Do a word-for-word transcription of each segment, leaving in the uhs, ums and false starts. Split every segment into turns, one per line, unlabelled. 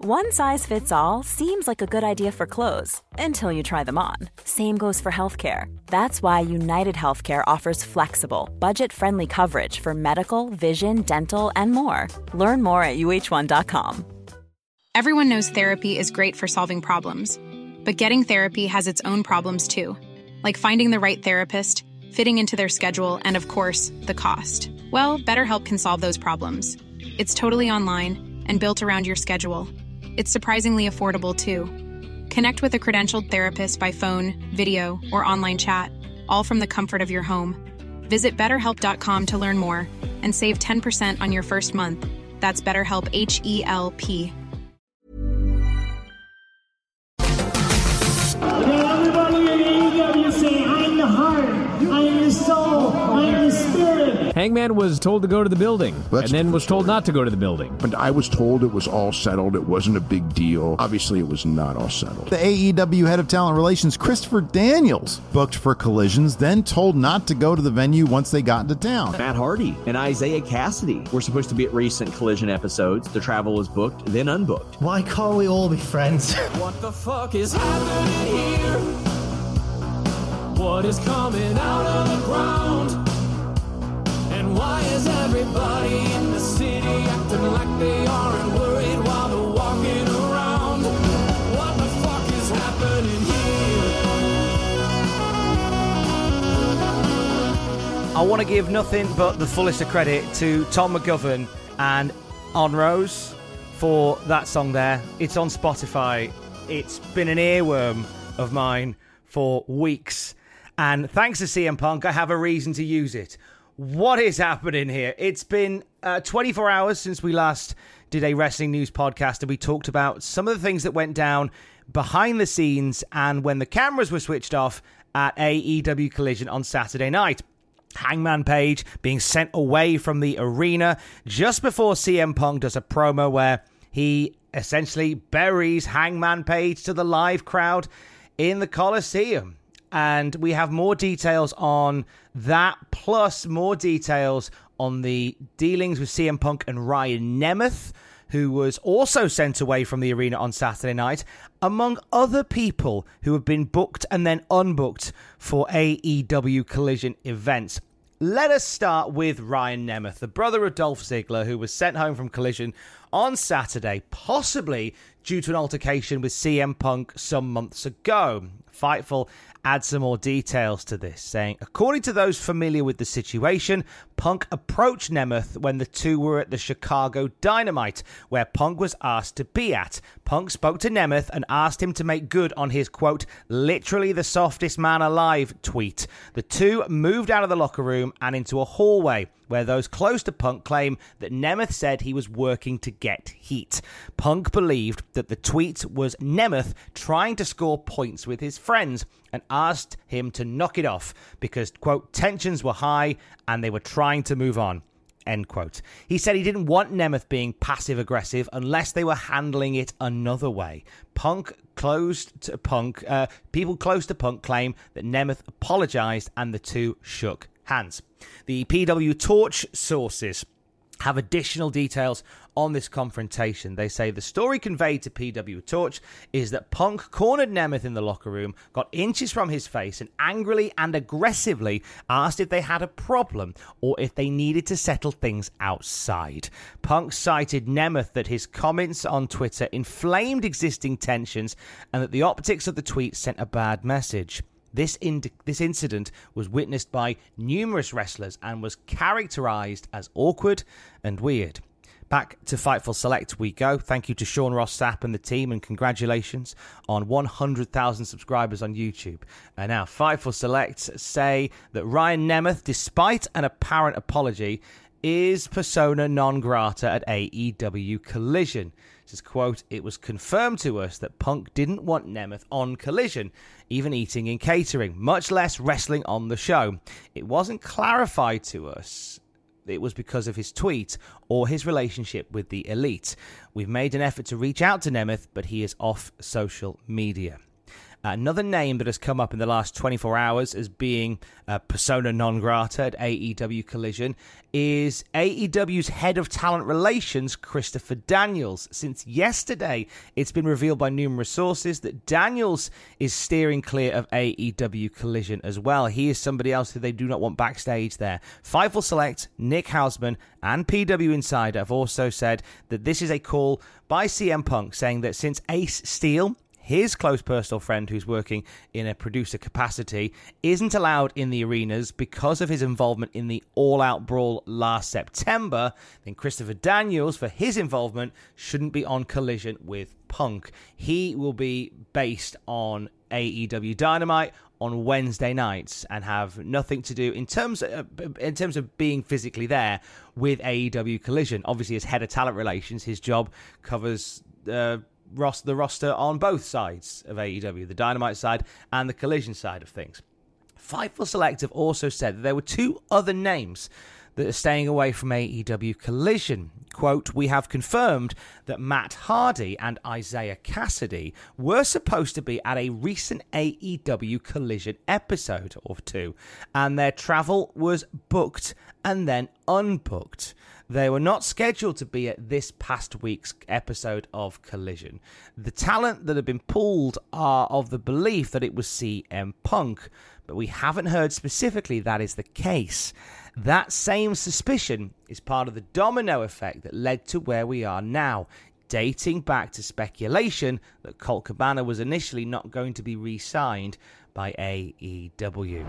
One size fits all seems like a good idea for clothes until you try them on. Same goes for healthcare. That's why United Healthcare offers flexible, budget-friendly coverage for medical, vision, dental, and more. Learn more at U H one dot com.
Everyone knows therapy is great for solving problems, but getting therapy has its own problems too, like finding the right therapist, fitting into their schedule, and of course, the cost. Well, BetterHelp can solve those problems. It's totally online and built around your schedule. It's surprisingly affordable, too. Connect with a credentialed therapist by phone, video, or online chat, all from the comfort of your home. Visit better help dot com to learn more and save ten percent on your first month. That's BetterHelp, H E L P.
Everybody in A E W say, I'm the heart, I'm the soul, I'm the spirit.
Hangman was told to go to the building,
That's
and then was told not to go to the building.
But I was told it was all settled. It wasn't a big deal. Obviously, it was not all settled.
The A E W head of talent relations, Christopher Daniels, booked for Collisions, then told not to go to the venue once they got into town.
Matt Hardy and Isaiah Cassidy were supposed to be at recent Collision episodes. The travel was booked, then unbooked.
Why can't we all be friends?
What the fuck is happening here? What is coming out of the ground? And why is everybody in the city acting like they aren't worried while they're walking around? What the fuck is happening here?
I want to give nothing but the fullest of credit to Tom McGovern and On Rose for that song there. It's on Spotify. It's been an earworm of mine for weeks. And thanks to C M Punk, I have a reason to use it. What is happening here? It's been uh, twenty-four hours since we last did a wrestling news podcast, and we talked about some of the things that went down behind the scenes and when the cameras were switched off at A E W Collision on Saturday night. Hangman Page being sent away from the arena just before C M Punk does a promo where he essentially buries Hangman Page to the live crowd in the Coliseum. And we have more details on that, plus more details on the dealings with C M Punk and Ryan Nemeth, who was also sent away from the arena on Saturday night, among other people who have been booked and then unbooked for A E W Collision events. Let us start with Ryan Nemeth, the brother of Dolph Ziggler, who was sent home from Collision on Saturday, possibly due to an altercation with C M Punk some months ago. Fightful adds some more details to this, saying, according to those familiar with the situation, Punk approached Nemeth when the two were at the Chicago Dynamite, where Punk was asked to be at. Punk spoke to Nemeth and asked him to make good on his, quote, literally the softest man alive tweet. The two moved out of the locker room and into a hallway, where those close to Punk claim that Nemeth said he was working to get heat. Punk believed that the tweet was Nemeth trying to score points with his friends and asked him to knock it off because, quote, tensions were high and they were trying to move on, end quote. He said he didn't want Nemeth being passive-aggressive unless they were handling it another way. Punk close to Punk, uh, people close to Punk claim that Nemeth apologized and the two shook hands. The P W Torch sources have additional details on this confrontation. They say the story conveyed to P W Torch is that Punk cornered Nemeth in the locker room, got inches from his face, and angrily and aggressively asked if they had a problem or if they needed to settle things outside. Punk cited Nemeth that his comments on Twitter inflamed existing tensions and that the optics of the tweet sent a bad message. This in- this incident was witnessed by numerous wrestlers and was characterized as awkward and weird. Back to Fightful Select we go. Thank you to Sean Ross Sapp and the team, and congratulations on one hundred thousand subscribers on YouTube. And now Fightful Select say that Ryan Nemeth, despite an apparent apology, is persona non grata at A E W Collision. It says, quote, it was confirmed to us that Punk didn't want Nemeth on Collision, even eating in catering, much less wrestling on the show. It wasn't clarified to us it was because of his tweet or his relationship with the Elite. We've made an effort to reach out to Nemeth, but he is off social media. Another name that has come up in the last twenty-four hours as being uh, persona non grata at A E W Collision is A E W's head of talent relations, Christopher Daniels. Since yesterday, it's been revealed by numerous sources that Daniels is steering clear of A E W Collision as well. He is somebody else who they do not want backstage there. Fightful Select, Nick Hausman, and P W Insider have also said that this is a call by C M Punk saying that since Ace Steel, his close personal friend who's working in a producer capacity, isn't allowed in the arenas because of his involvement in the all-out brawl last September, then Christopher Daniels, for his involvement, shouldn't be on Collision with Punk. He will be based on A E W Dynamite on Wednesday nights and have nothing to do in terms of, in terms of being physically there with A E W Collision. Obviously, as head of talent relations, his job covers uh, Ross, the roster on both sides of A E W, the Dynamite side and the Collision side of things. Fightful Select have also said that there were two other names that are staying away from A E W Collision. Quote, we have confirmed that Matt Hardy and Isaiah Cassidy were supposed to be at a recent A E W Collision episode or two, and their travel was booked and then unbooked. They were not scheduled to be at this past week's episode of Collision. The talent that have been pulled are of the belief that it was C M Punk, but we haven't heard specifically that is the case. That same suspicion is part of the domino effect that led to where we are now, dating back to speculation that Colt Cabana was initially not going to be re-signed by A E W.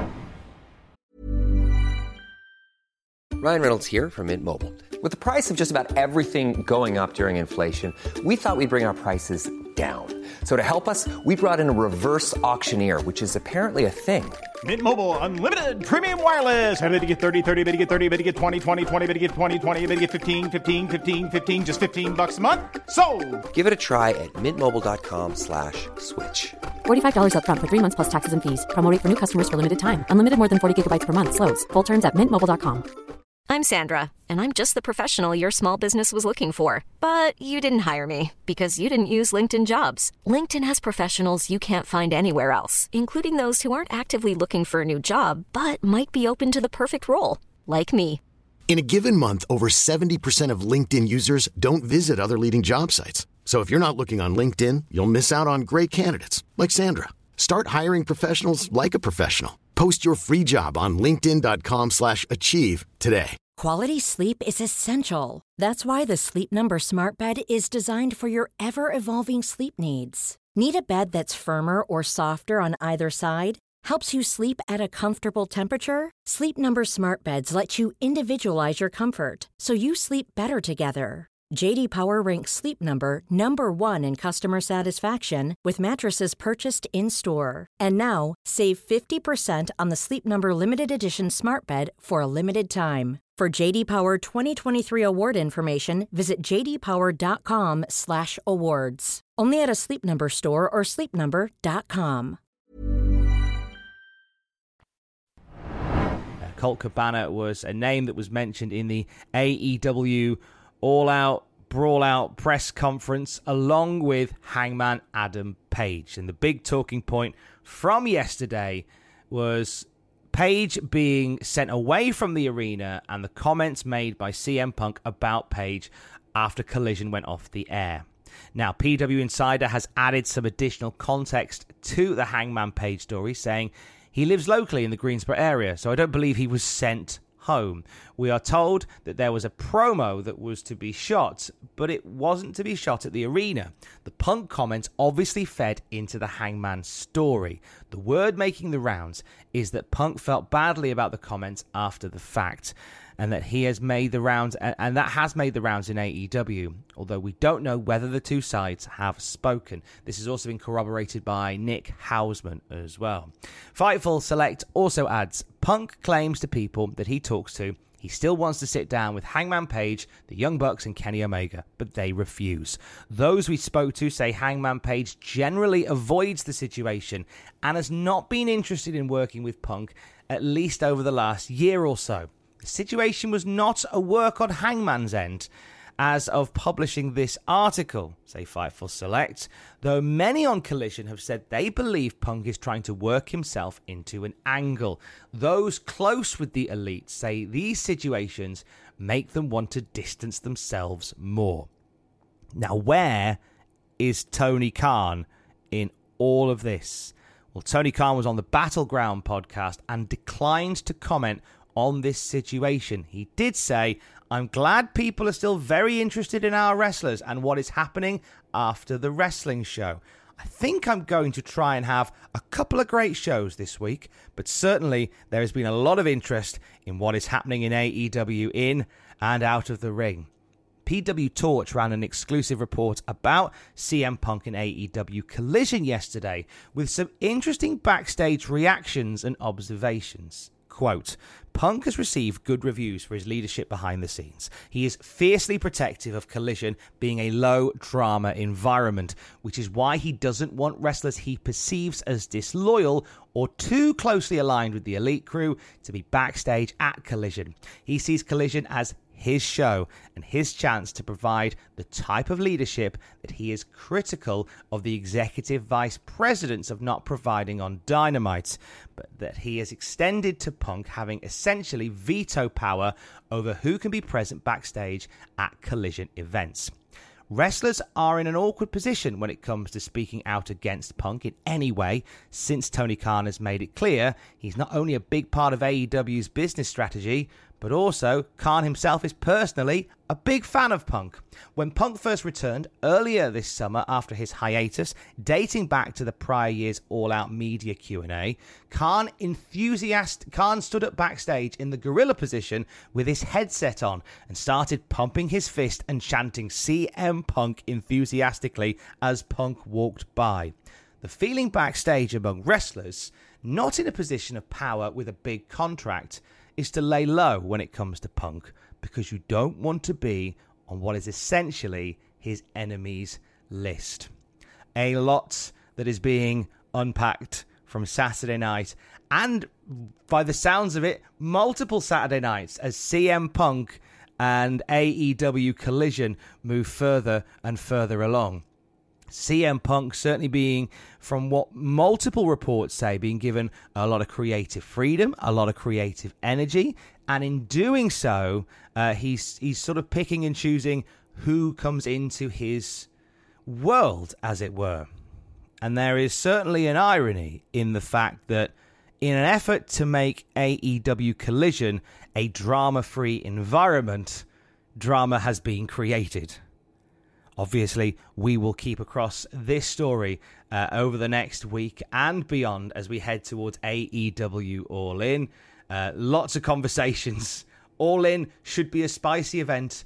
Ryan Reynolds here from Mint Mobile. With the price of just about everything going up during inflation, we thought we'd bring our prices down. So to help us, we brought in a reverse auctioneer, which is apparently a thing.
Mint Mobile Unlimited Premium Wireless. How to get thirty, thirty, how to get thirty, how to get twenty, twenty, twenty, how to get twenty, twenty, how to get fifteen, fifteen, fifteen, fifteen, just fifteen bucks a month? Sold!
Give it a try at mintmobile.com slash switch.
forty-five dollars up front for three months plus taxes and fees. Promo rate for new customers for limited time. Unlimited more than forty gigabytes per month. Slows full terms at mint mobile dot com.
I'm Sandra, and I'm just the professional your small business was looking for. But you didn't hire me because you didn't use LinkedIn Jobs. LinkedIn has professionals you can't find anywhere else, including those who aren't actively looking for a new job, but might be open to the perfect role, like me.
In a given month, over seventy percent of LinkedIn users don't visit other leading job sites. So if you're not looking on LinkedIn, you'll miss out on great candidates, like Sandra. Start hiring professionals like a professional. Post your free job on linkedin.com slash achieve today.
Quality sleep is essential. That's why the Sleep Number Smart Bed is designed for your ever-evolving sleep needs. Need a bed that's firmer or softer on either side? Helps you sleep at a comfortable temperature? Sleep Number Smart Beds let you individualize your comfort, so you sleep better together. J D Power ranks Sleep Number number one in customer satisfaction with mattresses purchased in-store. And now, save fifty percent on the Sleep Number Limited Edition Smart Bed for a limited time. For J D Power twenty twenty-three award information, visit jdpower.com slash awards. Only at a Sleep Number store or sleep number dot com.
Colt Cabana was a name that was mentioned in the A E W All-Out, Brawl-Out press conference, along with Hangman Adam Page. And the big talking point from yesterday was Page being sent away from the arena and the comments made by C M Punk about Page after Collision went off the air. Now, P W Insider has added some additional context to the Hangman Page story, saying he lives locally in the Greensboro area, so I don't believe he was sent home. We are told that there was a promo that was to be shot, but it wasn't to be shot at the arena. The Punk comments obviously fed into the Hangman story. The word making the rounds is that Punk felt badly about the comments after the fact, and that he has made the rounds, and that has made the rounds in A E W, although we don't know whether the two sides have spoken. This has also been corroborated by Nick Hausman as well. Fightful Select also adds, Punk claims to people that he talks to he still wants to sit down with Hangman Page, the Young Bucks, and Kenny Omega, but they refuse. Those we spoke to say Hangman Page generally avoids the situation and has not been interested in working with Punk, at least over the last year or so. The situation was not a work on Hangman's end, as of publishing this article, say Fightful Select, though many on Collision have said they believe Punk is trying to work himself into an angle. Those close with the elite say these situations make them want to distance themselves more. Now, where is Tony Khan in all of this? Well, Tony Khan was on the Battleground podcast and declined to comment on this situation. He did say, "I'm glad people are still very interested in our wrestlers and what is happening after the wrestling show. I think I'm going to try and have a couple of great shows this week, but certainly there has been a lot of interest in what is happening in A E W in and out of the ring." P W Torch ran an exclusive report about C M Punk and A E W Collision yesterday with some interesting backstage reactions and observations. Quote, "Punk has received good reviews for his leadership behind the scenes. He is fiercely protective of Collision being a low-drama environment, which is why he doesn't want wrestlers he perceives as disloyal or too closely aligned with the Elite crew to be backstage at Collision. He sees Collision as his show and his chance to provide the type of leadership that he is critical of the executive vice presidents of not providing on Dynamite, but that he has extended to Punk having essentially veto power over who can be present backstage at Collision events. Wrestlers are in an awkward position when it comes to speaking out against Punk in any way, since Tony Khan has made it clear he's not only a big part of A E W's business strategy, but also Khan himself is personally a big fan of Punk. When Punk first returned earlier this summer after his hiatus, dating back to the prior year's all-out media Q and A, Khan enthusiast Khan stood up backstage in the gorilla position with his headset on and started pumping his fist and chanting C M Punk enthusiastically as Punk walked by. The feeling backstage among wrestlers, not in a position of power with a big contract, is to lay low when it comes to Punk, because you don't want to be on what is essentially his enemies list. A lot that is being unpacked from Saturday night, and by the sounds of it, multiple Saturday nights, as C M Punk and A E W Collision move further and further along. C M Punk certainly being, from what multiple reports say, being given a lot of creative freedom, a lot of creative energy, and in doing so, uh, he's he's sort of picking and choosing who comes into his world, as it were. And there is certainly an irony in the fact that in an effort to make A E W Collision a drama-free environment, drama has been created. Obviously, we will keep across this story uh, over the next week and beyond as we head towards A E W All In. Uh, lots of conversations. All In should be a spicy event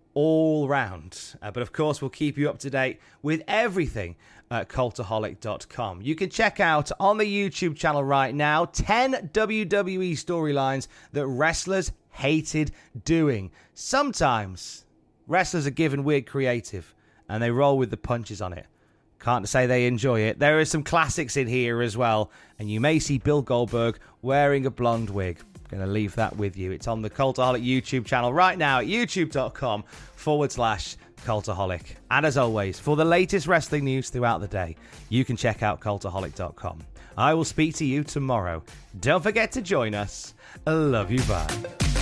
all round. Uh, but of course, we'll keep you up to date with everything at cultaholic dot com. You can check out on the YouTube channel right now ten W W E storylines that wrestlers hated doing. Sometimes wrestlers are given weird creative and they roll with the punches on it. Can't say they enjoy it. There are some classics in here as well, and you may see Bill Goldberg wearing a blonde wig. Going to leave that with you. It's on the Cultaholic YouTube channel right now at youtube.com forward slash Cultaholic. And as always, for the latest wrestling news throughout the day, you can check out cultaholic dot com. I will speak to you tomorrow. Don't forget to join us. I love you. Bye.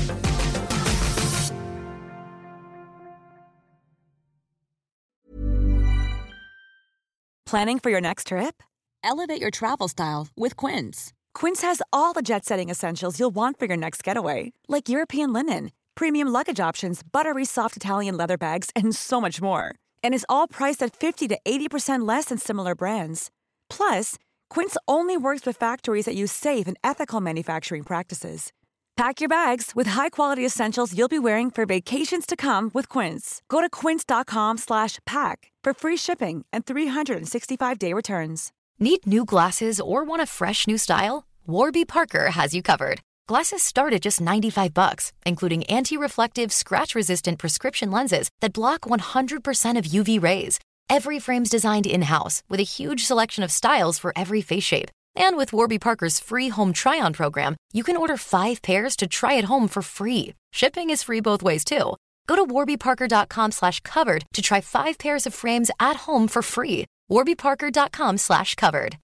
Planning for your next trip? Elevate your travel style with Quince. Quince has all the jet-setting essentials you'll want for your next getaway, like European linen, premium luggage options, buttery soft Italian leather bags, and so much more. And is all priced at fifty to eighty percent less than similar brands. Plus, Quince only works with factories that use safe and ethical manufacturing practices. Pack your bags with high-quality essentials you'll be wearing for vacations to come with Quince. Go to quince.com slash pack for free shipping and three sixty-five day returns.
Need new glasses or want a fresh new style? Warby Parker has you covered. Glasses start at just ninety-five bucks, including anti-reflective, scratch-resistant prescription lenses that block one hundred percent of U V rays. Every frame's designed in-house with a huge selection of styles for every face shape. And with Warby Parker's free home try-on program, you can order five pairs to try at home for free. Shipping is free both ways, too. Go to warbyparker.com slash covered to try five pairs of frames at home for free. warbyparker.com slash covered.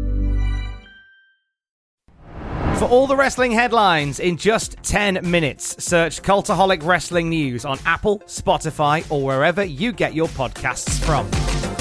For all the wrestling headlines in just ten minutes, search Cultaholic Wrestling News on Apple, Spotify, or wherever you get your podcasts from.